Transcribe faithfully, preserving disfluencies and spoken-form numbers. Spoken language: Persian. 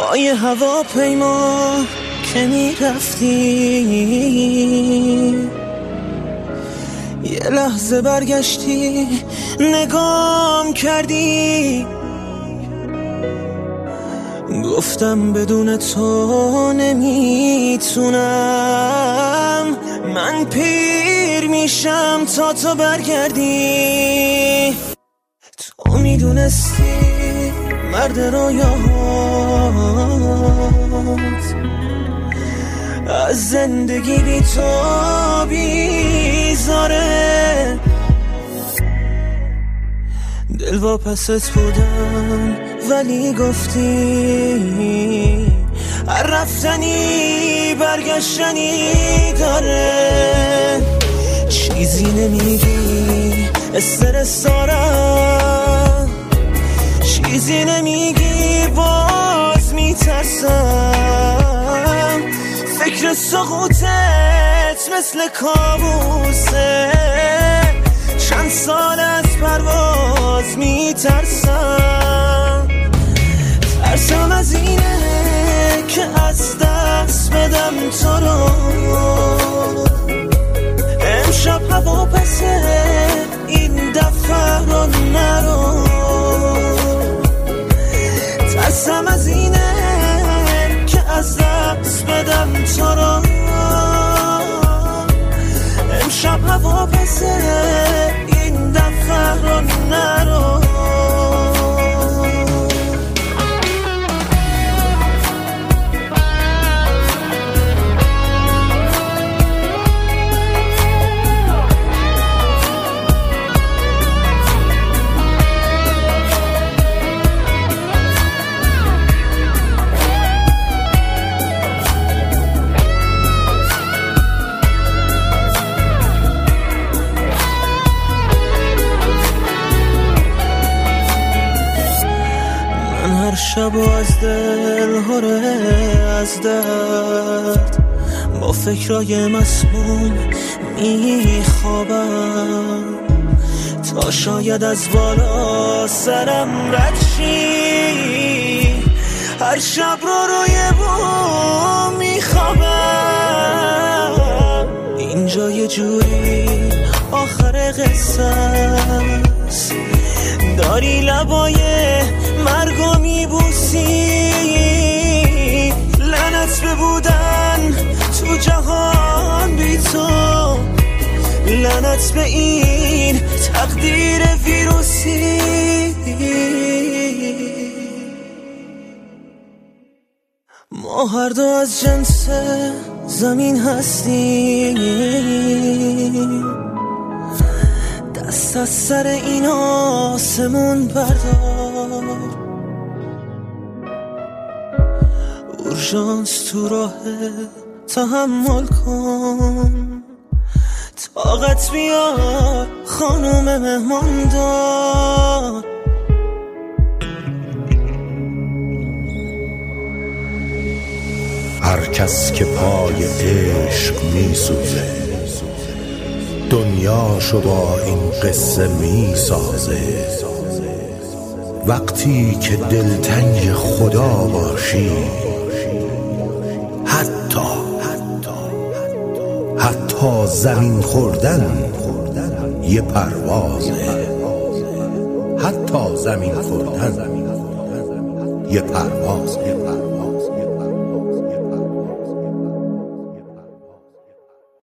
با یه هواپیما که میرفتی، یه لحظه برگشتی نگام کردی، گفتم بدون تو نمیتونم، من پیر میشم تا تو برگردی. تو میدونستی مرد رویاهات، از زندگی بی تو بیزاره، دل واپست بودم ولی گفتی هر رفتنی برگشتنی داره. چیزی نمیگی استرس دارم، چیزی نمیگی باز میترسم، فکر سقوطت مثل کابوسه، چند سال از پرواز میترسم. ترسم از اینه که از دست بدم تو رو، امشب هواپسه این دفعه رو نرو. ترسم از اینه که از دست بدم تو رو، امشب هواپسه این دفعه رو نرو. شب و از دل هره از درد، با فکرای مسموم میخوابم، تا شاید از بالا سرم رد شی، هر شب رو روی بوم میخوابم. اینجا یه جوری آخر قصه است، داری لبای مرگو میبوسی، لعنت به بودن تو جهان بی تو، لعنت به این تقدیر ویروسی. ما هر دو از جنس زمین هستیم، دست از سر این آسمون بردار، اورژانس تو راه تحمل کن، طاقت بیار خانوم مهماندار. هر کس که پای عشق می سوزه، دنیاشو با این قصه می سازه. وقتی که دلتنگ خدا باشی، حتی حتی زمین خوردن یه پروازه، حتی زمین خوردن یه پروازه.